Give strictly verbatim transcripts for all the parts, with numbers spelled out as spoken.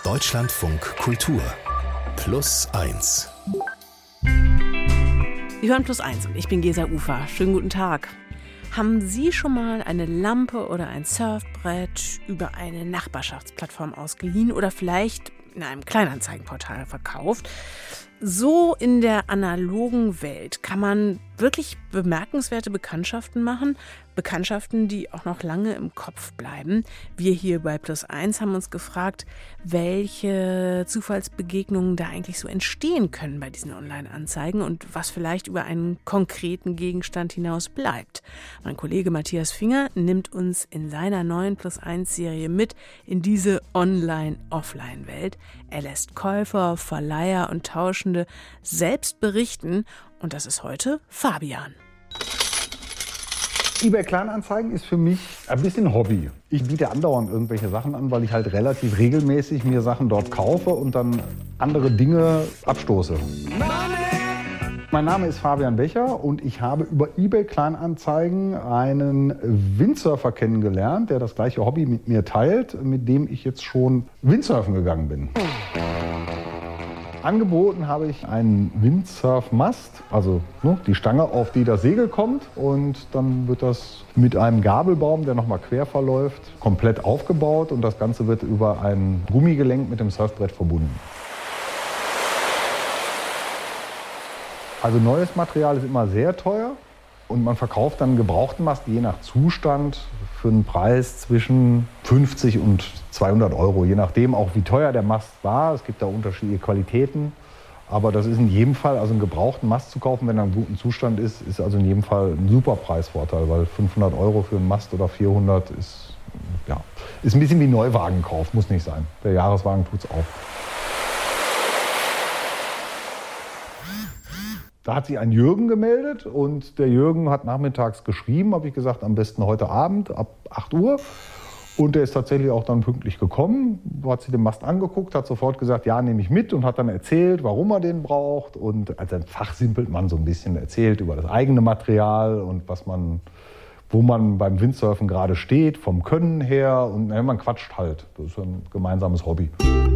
Deutschlandfunk Kultur Plus eins. Sie hören Plus eins und ich bin Gesa Ufer. Schönen guten Tag. Haben Sie schon mal eine Lampe oder ein Surfbrett über eine Nachbarschaftsplattform ausgeliehen oder vielleicht in einem Kleinanzeigenportal verkauft? So in der analogen Welt kann man wirklich bemerkenswerte Bekanntschaften machen. Bekanntschaften, die auch noch lange im Kopf bleiben. Wir hier bei Plus eins haben uns gefragt, welche Zufallsbegegnungen da eigentlich so entstehen können bei diesen Online-Anzeigen und was vielleicht über einen konkreten Gegenstand hinaus bleibt. Mein Kollege Matthias Finger nimmt uns in seiner neuen Plus eins Serie mit in diese Online-Offline-Welt. Er lässt Käufer, Verleiher und Tauschende selbst berichten und das ist heute Fabian. eBay Kleinanzeigen ist für mich ein bisschen Hobby. Ich biete andauernd irgendwelche Sachen an, weil ich halt relativ regelmäßig mir Sachen dort kaufe und dann andere Dinge abstoße. Mein Name ist Fabian Becher und ich habe über eBay Kleinanzeigen einen Windsurfer kennengelernt, der das gleiche Hobby mit mir teilt, mit dem ich jetzt schon Windsurfen gegangen bin. Angeboten habe ich einen Windsurfmast, also ne, die Stange, auf die das Segel kommt. Und dann wird das mit einem Gabelbaum, der nochmal quer verläuft, komplett aufgebaut. Und das Ganze wird über ein Gummigelenk mit dem Surfbrett verbunden. Also neues Material ist immer sehr teuer. Und man verkauft dann einen gebrauchten Mast je nach Zustand für einen Preis zwischen fünfzig und zweihundert Euro. Je nachdem auch wie teuer der Mast war. Es gibt da unterschiedliche Qualitäten. Aber das ist in jedem Fall, also einen gebrauchten Mast zu kaufen, wenn er in gutem Zustand ist, ist also in jedem Fall ein super Preisvorteil. Weil fünfhundert Euro für einen Mast oder vierhundert ist, ja, ist ein bisschen wie Neuwagenkauf, muss nicht sein. Der Jahreswagen tut's auch. Da hat sich ein Jürgen gemeldet und der Jürgen hat nachmittags geschrieben, habe ich gesagt, am besten heute Abend ab acht Uhr. Und der ist tatsächlich auch dann pünktlich gekommen, hat sich den Mast angeguckt, hat sofort gesagt, ja, nehme ich mit und hat dann erzählt, warum er den braucht. Und als ein fachsimpelt man so ein bisschen erzählt über das eigene Material und was man, wo man beim Windsurfen gerade steht, vom Können her. Und na, man quatscht halt, das ist ein gemeinsames Hobby.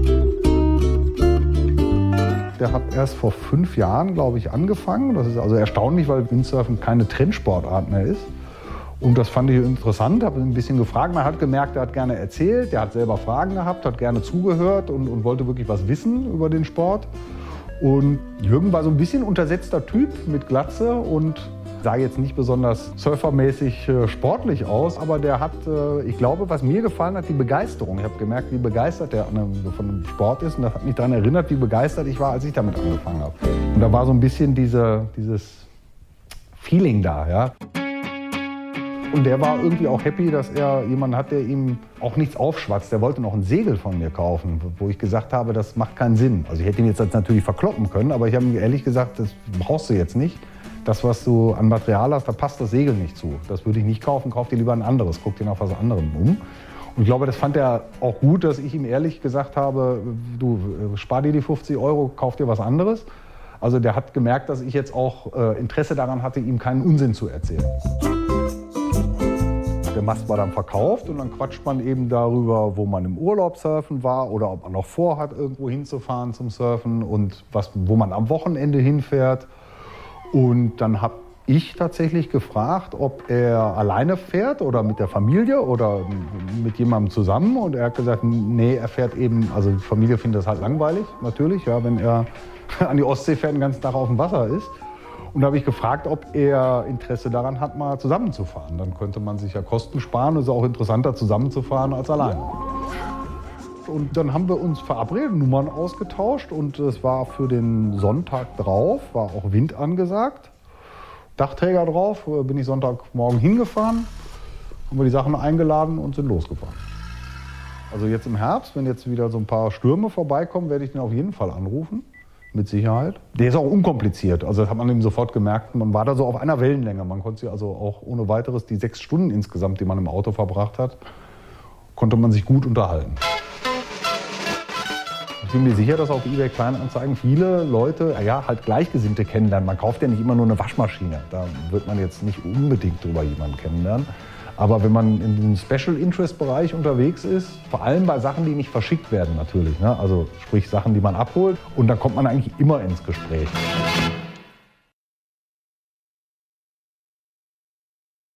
Der hat erst vor fünf Jahren, glaube ich, angefangen. Das ist also erstaunlich, weil Windsurfen keine Trendsportart mehr ist. Und das fand ich interessant, habe ihn ein bisschen gefragt. Man hat gemerkt, er hat gerne erzählt, er hat selber Fragen gehabt, hat gerne zugehört und, und wollte wirklich was wissen über den Sport. Und Jürgen war so ein bisschen untersetzter Typ mit Glatze und sah jetzt nicht besonders surfermäßig äh, sportlich aus, aber der hat, äh, ich glaube, was mir gefallen hat, die Begeisterung. Ich habe gemerkt, wie begeistert der von dem Sport ist und das hat mich daran erinnert, wie begeistert ich war, als ich damit angefangen habe. Und da war so ein bisschen diese, dieses Feeling da, ja. Und der war irgendwie auch happy, dass er jemanden hat, der ihm auch nichts aufschwatzt. Der wollte noch ein Segel von mir kaufen, wo ich gesagt habe, das macht keinen Sinn. Also ich hätte ihn jetzt natürlich verkloppen können, aber ich habe ihm ehrlich gesagt, das brauchst du jetzt nicht. Das, was du an Material hast, da passt das Segel nicht zu. Das würde ich nicht kaufen, kauf dir lieber ein anderes, guck dir nach was anderem um. Und ich glaube, das fand er auch gut, dass ich ihm ehrlich gesagt habe, du spar dir die fünfzig Euro, kauf dir was anderes. Also der hat gemerkt, dass ich jetzt auch äh, Interesse daran hatte, ihm keinen Unsinn zu erzählen. Der Mast war dann verkauft und dann quatscht man eben darüber, wo man im Urlaub surfen war oder ob man noch vorhat, irgendwo hinzufahren zum Surfen und was, wo man am Wochenende hinfährt. Und dann habe ich tatsächlich gefragt, ob er alleine fährt oder mit der Familie oder mit jemandem zusammen. Und er hat gesagt, nee, er fährt eben, also die Familie findet das halt langweilig, natürlich, ja, wenn er an die Ostsee fährt und den ganzen Tag auf dem Wasser ist. Und da habe ich gefragt, ob er Interesse daran hat, mal zusammenzufahren. Dann könnte man sich ja Kosten sparen. Es ist auch interessanter, zusammenzufahren als alleine. Und dann haben wir uns verabredet, Nummern ausgetauscht und es war für den Sonntag drauf, war auch Wind angesagt. Dachträger drauf, bin ich Sonntagmorgen hingefahren, haben wir die Sachen eingeladen und sind losgefahren. Also jetzt im Herbst, wenn jetzt wieder so ein paar Stürme vorbeikommen, werde ich den auf jeden Fall anrufen. Mit Sicherheit. Der ist auch unkompliziert, also das hat man eben sofort gemerkt. Man war da so auf einer Wellenlänge. Man konnte sich also auch ohne weiteres die sechs Stunden insgesamt, die man im Auto verbracht hat, konnte man sich gut unterhalten. Ich bin mir sicher, dass auf eBay Kleinanzeigen viele Leute, ja, halt Gleichgesinnte kennenlernen. Man kauft ja nicht immer nur eine Waschmaschine. Da wird man jetzt nicht unbedingt drüber jemanden kennenlernen. Aber wenn man in den Special-Interest-Bereich unterwegs ist, vor allem bei Sachen, die nicht verschickt werden natürlich, ne? Also sprich Sachen, die man abholt, und da kommt man eigentlich immer ins Gespräch.